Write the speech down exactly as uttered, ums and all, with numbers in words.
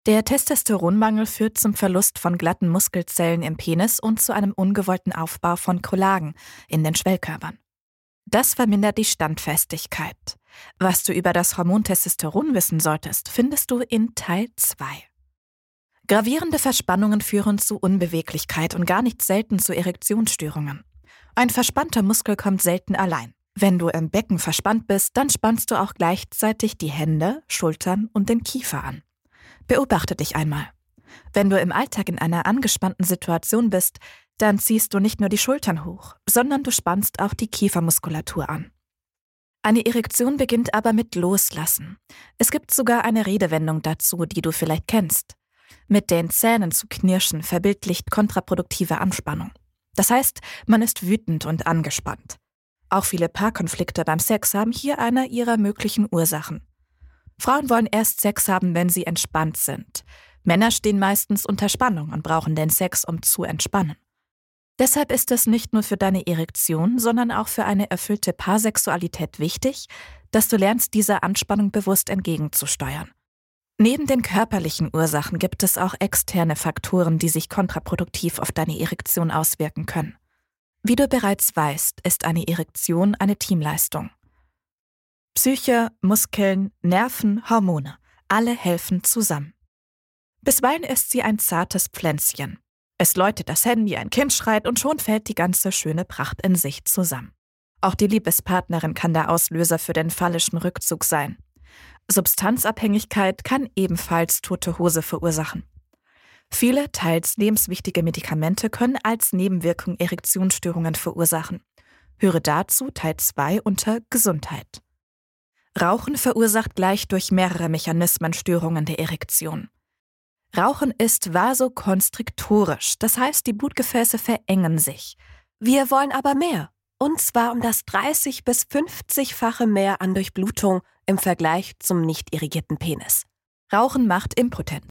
Der Testosteronmangel führt zum Verlust von glatten Muskelzellen im Penis und zu einem ungewollten Aufbau von Kollagen in den Schwellkörpern. Das vermindert die Standfestigkeit. Was du über das Hormon Testosteron wissen solltest, findest du in Teil zwei. Gravierende Verspannungen führen zu Unbeweglichkeit und gar nicht selten zu Erektionsstörungen. Ein verspannter Muskel kommt selten allein. Wenn du im Becken verspannt bist, dann spannst du auch gleichzeitig die Hände, Schultern und den Kiefer an. Beobachte dich einmal. Wenn du im Alltag in einer angespannten Situation bist, dann ziehst du nicht nur die Schultern hoch, sondern du spannst auch die Kiefermuskulatur an. Eine Erektion beginnt aber mit Loslassen. Es gibt sogar eine Redewendung dazu, die du vielleicht kennst. Mit den Zähnen zu knirschen verbildlicht kontraproduktive Anspannung. Das heißt, man ist wütend und angespannt. Auch viele Paarkonflikte beim Sex haben hier eine ihrer möglichen Ursachen. Frauen wollen erst Sex haben, wenn sie entspannt sind. Männer stehen meistens unter Spannung und brauchen den Sex, um zu entspannen. Deshalb ist es nicht nur für deine Erektion, sondern auch für eine erfüllte Paarsexualität wichtig, dass du lernst, dieser Anspannung bewusst entgegenzusteuern. Neben den körperlichen Ursachen gibt es auch externe Faktoren, die sich kontraproduktiv auf deine Erektion auswirken können. Wie du bereits weißt, ist eine Erektion eine Teamleistung. Psyche, Muskeln, Nerven, Hormone, alle helfen zusammen. Bisweilen ist sie ein zartes Pflänzchen. Es läutet das Handy, ein Kind schreit und schon fällt die ganze schöne Pracht in sich zusammen. Auch die Liebespartnerin kann der Auslöser für den phallischen Rückzug sein. Substanzabhängigkeit kann ebenfalls tote Hose verursachen. Viele teils lebenswichtige Medikamente können als Nebenwirkung Erektionsstörungen verursachen. Höre dazu Teil zwei unter Gesundheit. Rauchen verursacht gleich durch mehrere Mechanismen Störungen der Erektion. Rauchen ist vasokonstriktorisch, das heißt, die Blutgefäße verengen sich. Wir wollen aber mehr, und zwar um das dreißig- bis fünfzigfache mehr an Durchblutung im Vergleich zum nicht irrigierten Penis. Rauchen macht impotent.